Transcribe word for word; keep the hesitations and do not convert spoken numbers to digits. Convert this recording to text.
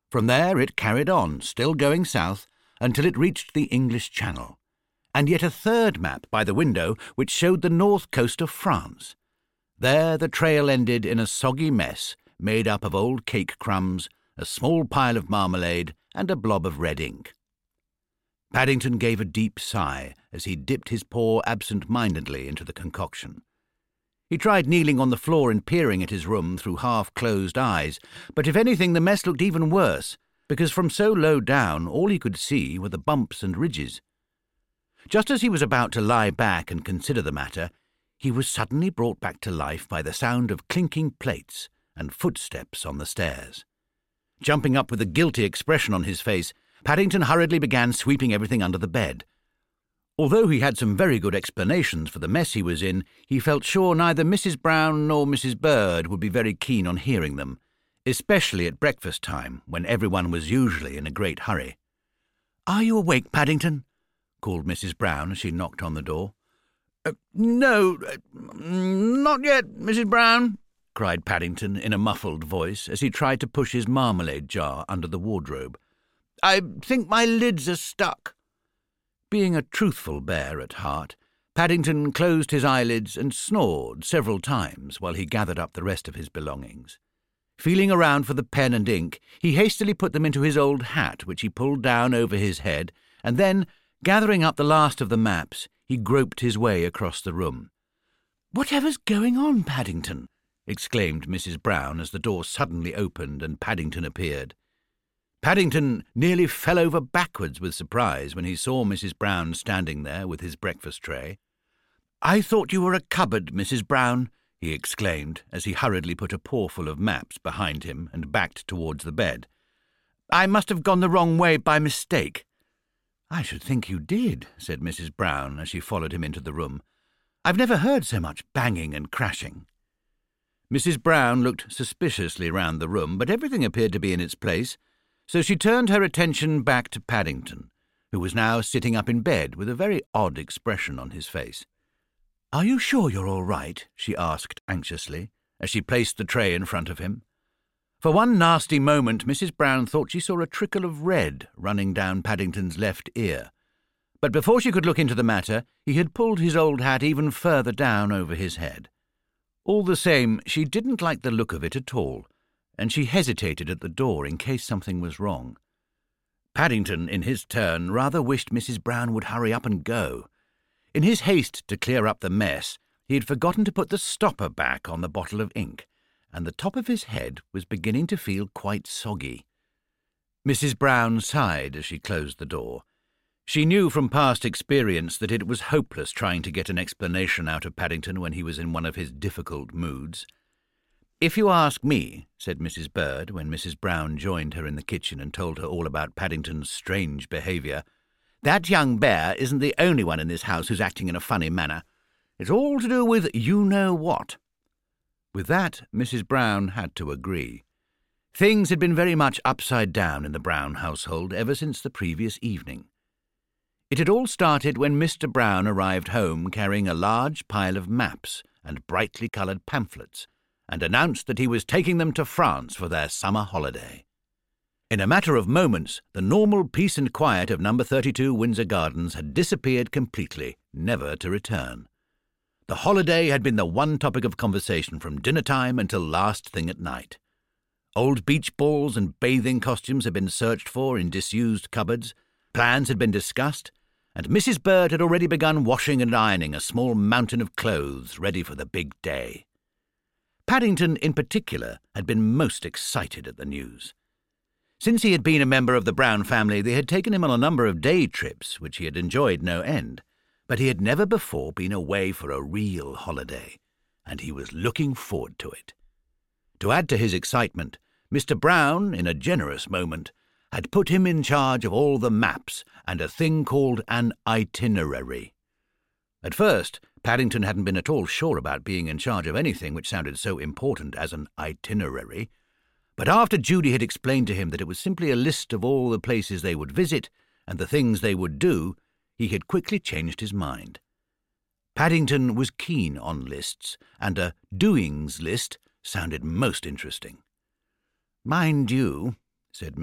From there it carried on, still going south, until it reached the English Channel, and yet a third map by the window which showed the north coast of France. There the trail ended in a soggy mess made up of old cake crumbs, a small pile of marmalade, and a blob of red ink. Paddington gave a deep sigh as he dipped his paw absent-mindedly into the concoction. He tried kneeling on the floor and peering at his room through half-closed eyes, but if anything the mess looked even worse, because from so low down all he could see were the bumps and ridges. Just as he was about to lie back and consider the matter, he was suddenly brought back to life by the sound of clinking plates and footsteps on the stairs. Jumping up with a guilty expression on his face, Paddington hurriedly began sweeping everything under the bed. Although he had some very good explanations for the mess he was in, he felt sure neither Missus Brown nor Missus Bird would be very keen on hearing them, especially at breakfast time, when everyone was usually in a great hurry. "Are you awake, Paddington?" called Missus Brown as she knocked on the door. Uh, no, uh, not yet, Missus Brown," cried Paddington in a muffled voice as he tried to push his marmalade jar under the wardrobe. "I think my lids are stuck." Being a truthful bear at heart, Paddington closed his eyelids and snored several times while he gathered up the rest of his belongings. Feeling around for the pen and ink, he hastily put them into his old hat, which he pulled down over his head, and then, gathering up the last of the maps, he groped his way across the room. "Whatever's going on, Paddington?" exclaimed Missus Brown as the door suddenly opened and Paddington appeared. Paddington nearly fell over backwards with surprise when he saw Missus Brown standing there with his breakfast tray. "I thought you were a cupboard, Missus Brown," he exclaimed as he hurriedly put a pawful of maps behind him and backed towards the bed. "I must have gone the wrong way by mistake." "I should think you did," said Missus Brown as she followed him into the room. "I've never heard so much banging and crashing." Missus Brown looked suspiciously round the room, but everything appeared to be in its place, so she turned her attention back to Paddington, who was now sitting up in bed with a very odd expression on his face. "Are you sure you're all right?" she asked anxiously, as she placed the tray in front of him. For one nasty moment Missus Brown thought she saw a trickle of red running down Paddington's left ear, but before she could look into the matter, he had pulled his old hat even further down over his head. All the same, she didn't like the look of it at all, and she hesitated at the door in case something was wrong. Paddington, in his turn, rather wished Missus Brown would hurry up and go. In his haste to clear up the mess, he had forgotten to put the stopper back on the bottle of ink, and the top of his head was beginning to feel quite soggy. Missus Brown sighed as she closed the door. She knew from past experience that it was hopeless trying to get an explanation out of Paddington when he was in one of his difficult moods. "If you ask me," said Missus Bird, when Missus Brown joined her in the kitchen and told her all about Paddington's strange behaviour, "that young bear isn't the only one in this house who's acting in a funny manner. It's all to do with you-know-what." With that, Missus Brown had to agree. Things had been very much upside down in the Brown household ever since the previous evening. It had all started when Mister Brown arrived home carrying a large pile of maps and brightly coloured pamphlets, and announced that he was taking them to France for their summer holiday. In a matter of moments, the normal peace and quiet of number thirty-two Windsor Gardens had disappeared completely, never to return. The holiday had been the one topic of conversation from dinner-time until last thing at night. Old beach balls and bathing costumes had been searched for in disused cupboards, plans had been discussed, and Missus Bird had already begun washing and ironing a small mountain of clothes ready for the big day. Paddington, in particular, had been most excited at the news. Since he had been a member of the Brown family, they had taken him on a number of day trips, which he had enjoyed no end, but he had never before been away for a real holiday, and he was looking forward to it. To add to his excitement, Mister Brown, in a generous moment, had put him in charge of all the maps and a thing called an itinerary. At first, Paddington hadn't been at all sure about being in charge of anything which sounded so important as an itinerary, but after Judy had explained to him that it was simply a list of all the places they would visit and the things they would do, he had quickly changed his mind. Paddington was keen on lists, and a doings list sounded most interesting. "Mind you," said